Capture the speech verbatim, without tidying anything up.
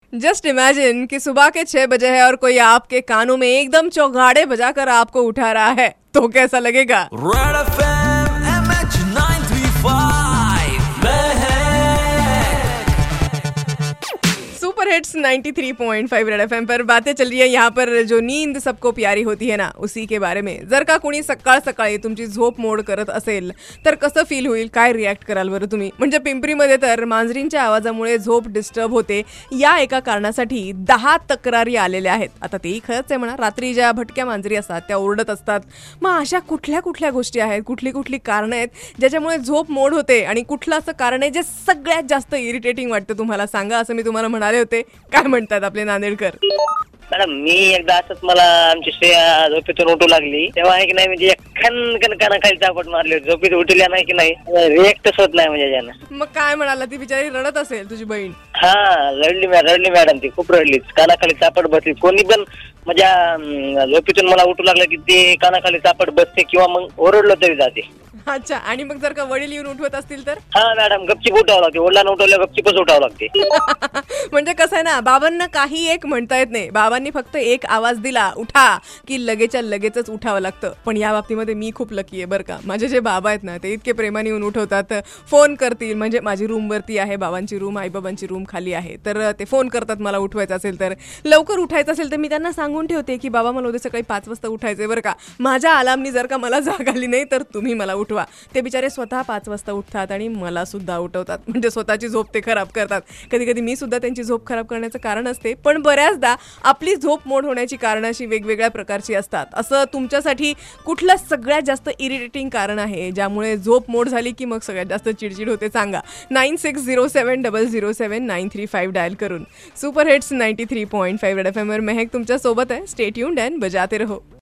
Just imagine कि सुबह के छह बजे है और कोई आपके कानों में एकदम चौगाड़े बजाकर आपको उठा रहा है, तो कैसा लगेगा? Red FM MH nine three five super hits ninety three point five Red FM पर बातें चल रही है यहाँ पर जो नींद सबको प्यारी होती है ना, उसी के बारे में. जर का कोणी सकाळ सकाळी तुमची झोप मोड करत असेल तर कसं फील होईल, काय रिॲक्ट कराल बरं तुम्ही? म्हणजे पिंपरीमध्ये तर मांजरींच्या आवाजामुळे झोप डिस्टर्ब होते या एका कारणासाठी दहा तक्रारी आलेल्या आहेत. आता तेही खरंच आहे म्हणा, रात्री ज्या भटक्या मांजरी असतात त्या ओरडत असतात. मग अशा कुठल्या कुठल्या गोष्टी आहेत, कुठली कुठली कारणं आहेत ज्याच्यामुळे झोप मोड होते आणि कुठलं असं कारण आहे जे सगळ्यात जास्त इरिटेटिंग वाटतं तुम्हाला? सांगा, असं मी तुम्हाला म्हणाले होते. काय म्हणतात आपले नांदेडकर? मॅडम, मी एकदा असंच मला आमची श्रेया झोपेतून उठू लागली तेव्हा आहे की नाही, म्हणजे खन खन कानाखाली चापट मारली होती. झोपेत उठल्या नाही की नाही, रिएक्टच होत नाही म्हणजे ज्यानं. मग काय म्हणाला? ती बिचारी रडत असेल तुझी बहीण? हा, रडली मॅडम, रडली मॅडम, ती खूप रडली, कानाखाली चापट बसली. कोणी पण माझ्या झोपेतून मला उठू लागलं की ते कानाखाली चापट बसते किंवा मग ओरडलं तरी जाते. अच्छा, आणि मग जर का वडील येऊन उठवत असतील तर? हा मॅडम, गपचीप उठावं लागते. वडिलांना उठवल्या गपचीपच उठावं लागते. म्हणजे कसं आहे ना, बाबांना काही एक म्हणता येत नाही. बाबांनी फक्त एक आवाज दिला उठा की लगेच्या लगेचच उठावं लागतं. पण या बाबतीमध्ये मी खूप लकी आहे बरं का. माझे जे बाबा आहेत ना, ते इतके प्रेमाने येऊन उठवतात. फोन करतील, म्हणजे माझी रूम वरती आहे, बाबांची रूम, आई बाबांची रूम खाली आहे, तर ते फोन करतात मला उठवायचं असेल तर. लवकर उठायचं असेल तर मी त्यांना सांगून ठेवते की बाबा मला उद्या सकाळी पाच वाजता उठायचंय बरं का. माझ्या अलार्मनी जर का मला जाग आली नाही तर तुम्ही मला उठवा. ते बिचारे स्वतः पाच वाजता उठतात आणि मला सुद्धा उठवतात. म्हणजे स्वतःची झोप ते खराब करतात. कधी कधी मी सुद्धा त्यांची झोप खराब करण्याचं कारण असते. पण बऱ्याचदा आपली झोप मोड होण्याची कारणं अशी वेगवेगळ्या प्रकारची असतात. असं तुमच्यासाठी कुठलं सगळ्यात जास्त इरिटेटिंग कारण आहे ज्यामुळे झोप मोड झाली की मग सगळ्यात जास्त चिडचिड होते? सांगा. Nine six zero seven double zero seven nine three five dial करून. Super hits ninety three point five Red F M वर मेहक तुमच्या सोबत आहे. स्टे ट्यून्ड अँड बजाते रहो.